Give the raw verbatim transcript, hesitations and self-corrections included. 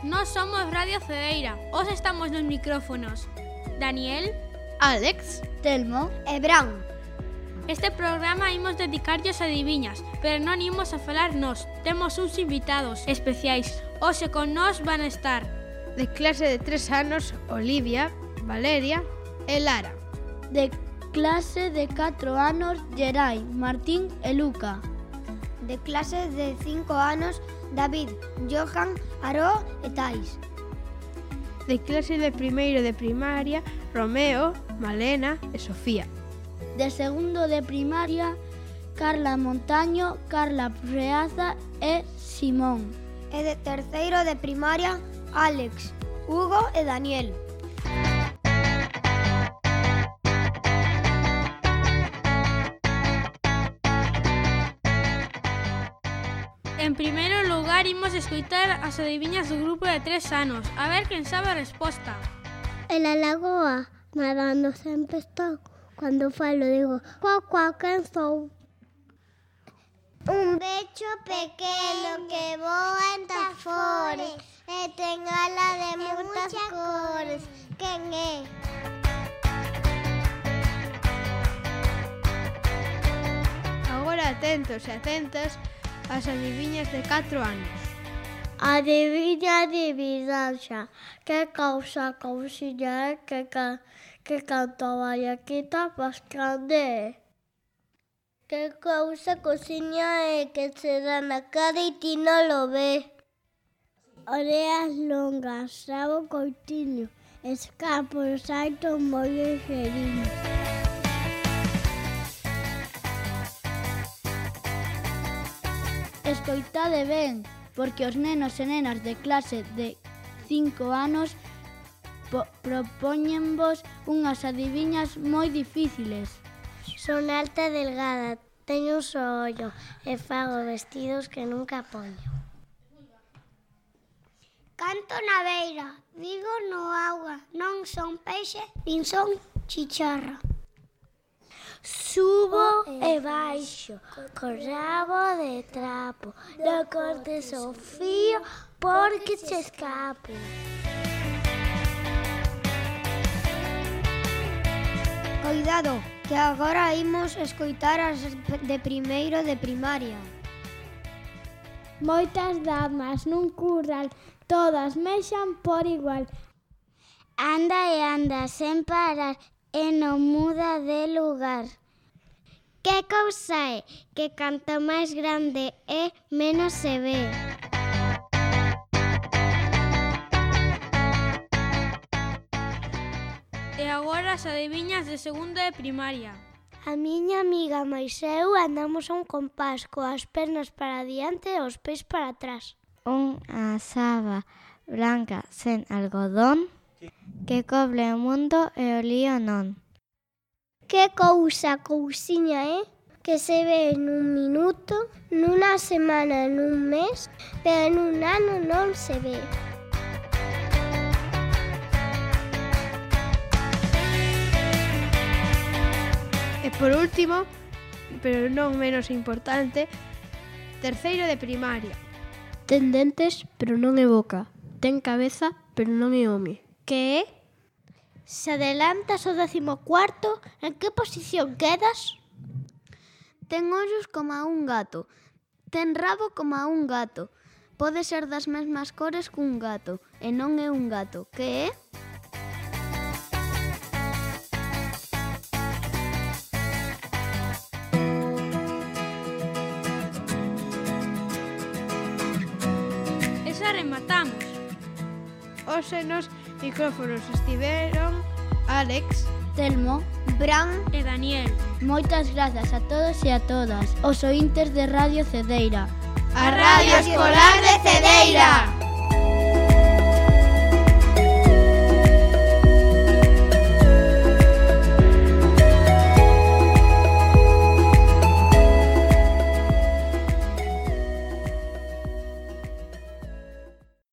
nós somos Radio Cedeira. Os estamos nos micrófonos Daniel, Alex, Telmo e Bran. Este programa imos dedicarlle as adiviñas, pero non imos a falar nós. Temos uns invitados especiais. Hoxe con nós van a estar de clase de tres anos, Olivia, Valeria e Lara. De clase de catro anos, Gerai, Martín e Luca. De clase de cinco anos, David, Johan, Aró e Tais. De clase de primeiro de primaria, Romeo, Malena e Sofía. De segundo de primaria, Carla Montaño, Carla Freaza e Simón. E de terceiro de primaria, Alex, Hugo e Daniel. En primeiro lugar, imos escoitar as adiviñas do grupo de tres anos. A ver quen sabe a resposta. En la lagoa, nadando sempre estou. Cando falo digo, cuau, cuau, quen sou? Un becho pequeno que voa entre as flores e ten ala de moitas cores. Quen é? Agora atentos e atentas as adiviñas de catro anos. Adiviña, adivinanza, que causa cousiña é que, ca, que canta a vallaquita pascande. Que cousa cousiña é que se dá na cara e ti non lo ve. Oreas longas, rabo coitiño, escapo, salto moi ligeriño. Escoitade ben, porque os nenos e nenas de clase de cinco anos propóñenvos unhas adiviñas moi difíciles. Son alta e delgada, teño un só ollo e fago vestidos que nunca poño. Canto na beira, vivo no agua, non son peixe, nin son chicharra. Subo e baixo, co rabo de trapo, non cortes o fío porque che escapo. Coidado, que agora imos escoitar as de primeiro de primaria. Moitas damas nun curral, todas mexan por igual. Anda e anda sen parar e non muda de lugar. Que cousa é que canto máis grande é, menos se ve? E agora as adiviñas de segundo de primaria. A miña amiga máis eu andamos a un compás coas pernas para diante e os pés para atrás. Unha saba branca sen algodón que cobre o mundo e o lío non. Que cousa, cousiña é que se ve nun minuto, nunha semana, nun mes, pero nun ano non se ve. E por último, pero non menos importante, terceiro de primaria. Ten dentes, pero non é boca. Ten cabeza, pero non é home. Que é? Se adelantas o décimo cuarto, en que posición quedas? Ten ollos como a un gato. Ten rabo como a un gato. Pode ser das mesmas cores que un gato. E non é un gato. Que é? Rematamos. Hoxe nos micrófonos estiveron Alex, Telmo, Bran e Daniel. Moitas grazas a todos e a todas os ointes de Radio Cedeira. A Radio Escolar de Cedeira.